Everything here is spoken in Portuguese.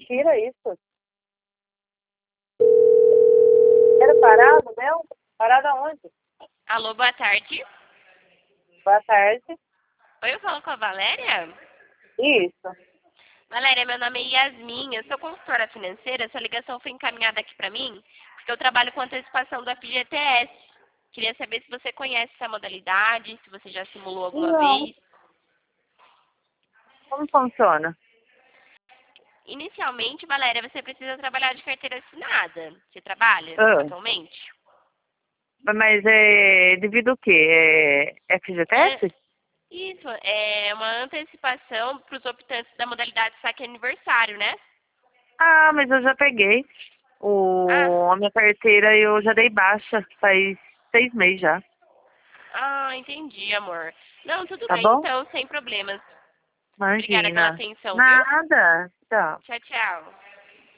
mentira isso. Era parado, meu? Parado aonde? Alô, boa tarde. Boa tarde. Oi, eu falo com a Valéria? Isso. Valéria, meu nome é Yasmin, eu sou consultora financeira. Sua ligação foi encaminhada aqui para mim, porque eu trabalho com antecipação do FGTS. Queria saber se você conhece essa modalidade, se você já simulou alguma Não. vez. Como funciona? Inicialmente, Valéria, você precisa trabalhar de carteira assinada. Você trabalha Ah, atualmente? mas é devido ao quê? É É, FGTS? isso, é uma antecipação para os optantes da modalidade saque aniversário, né? Ah, mas eu já peguei. Ah, A minha carteira eu já dei baixa. Faz 6 meses já. entendi, amor. Não, tudo Tá bem bom? então, sem problemas. Obrigada pela Imagina. atenção, viu? Nada. Tchau. Tchau, tchau.